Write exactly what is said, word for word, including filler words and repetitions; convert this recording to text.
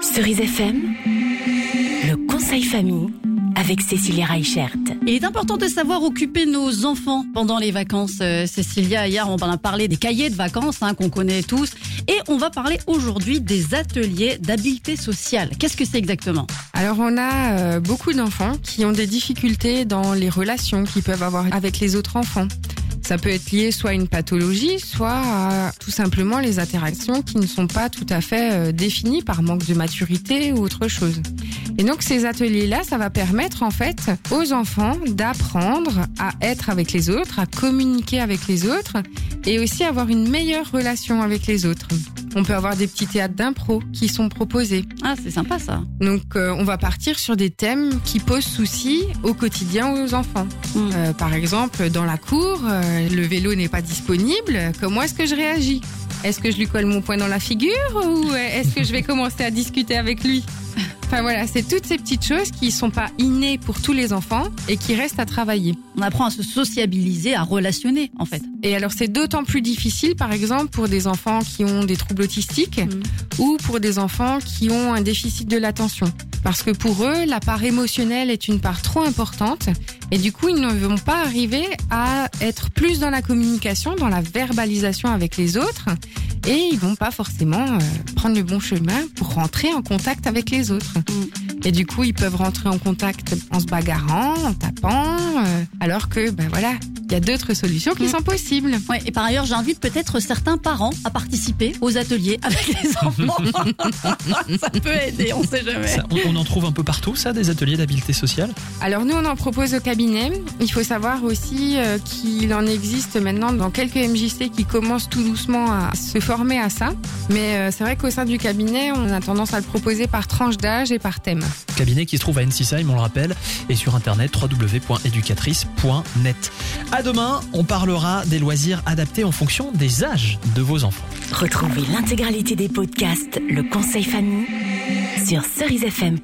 Cerise F M, le conseil famille avec Cécilia Reichert. Il est important de savoir occuper nos enfants pendant les vacances. Euh, Cécilia, hier, on en a parlé des cahiers de vacances hein, qu'on connaît tous. Et on va parler aujourd'hui des ateliers d'habileté sociale. Qu'est-ce que c'est exactement ? Alors on a euh, beaucoup d'enfants qui ont des difficultés dans les relations qu'ils peuvent avoir avec les autres enfants. Ça peut être lié soit à une pathologie, soit à tout simplement les interactions qui ne sont pas tout à fait euh, définies par manque de maturité ou autre chose. Et donc ces ateliers-là, ça va permettre en fait aux enfants d'apprendre à être avec les autres, à communiquer avec les autres et aussi avoir une meilleure relation avec les autres. On peut avoir des petits théâtres d'impro qui sont proposés. Ah, c'est sympa ça. Donc euh, on va partir sur des thèmes qui posent souci au quotidien aux enfants. Mmh. Euh, par exemple, dans la cour, euh, le vélo n'est pas disponible. Comment est-ce que je réagis ? Est-ce que je lui colle mon poing dans la figure ou est-ce que je vais commencer à discuter avec lui ? Enfin voilà, c'est toutes ces petites choses qui sont pas innées pour tous les enfants et qui restent à travailler. On apprend à se sociabiliser, à relationner en fait. Et alors c'est d'autant plus difficile par exemple pour des enfants qui ont des troubles autistiques mmh. ou pour des enfants qui ont un déficit de l'attention. Parce que pour eux, la part émotionnelle est une part trop importante et du coup ils ne vont pas arriver à être plus dans la communication, dans la verbalisation avec les autres et ils vont pas forcément euh, prendre le bon chemin pour rentrer en contact avec les autres. Et du coup, ils peuvent rentrer en contact en se bagarrant, en tapant, euh, alors que, ben voilà, il y a d'autres solutions qui mmh. sont possibles. Ouais, et par ailleurs, j'invite peut-être certains parents à participer aux ateliers avec les enfants. Ça peut aider, on sait jamais. Ça, on, on en trouve un peu partout, ça, des ateliers d'habileté sociale ? Alors nous, on en propose au cabinet. Il faut savoir aussi euh, qu'il en existe maintenant dans quelques M J C qui commencent tout doucement à se former à ça. Mais euh, c'est vrai qu'au sein du cabinet, on a tendance à le proposer par tranche d'âge et par thème. Cabinet qui se trouve à Ensisheim, on le rappelle, et sur internet w w w point éducatrice point net. À demain, on parlera des loisirs adaptés en fonction des âges de vos enfants. Retrouvez l'intégralité des podcasts Le Conseil Famille sur cerise f m.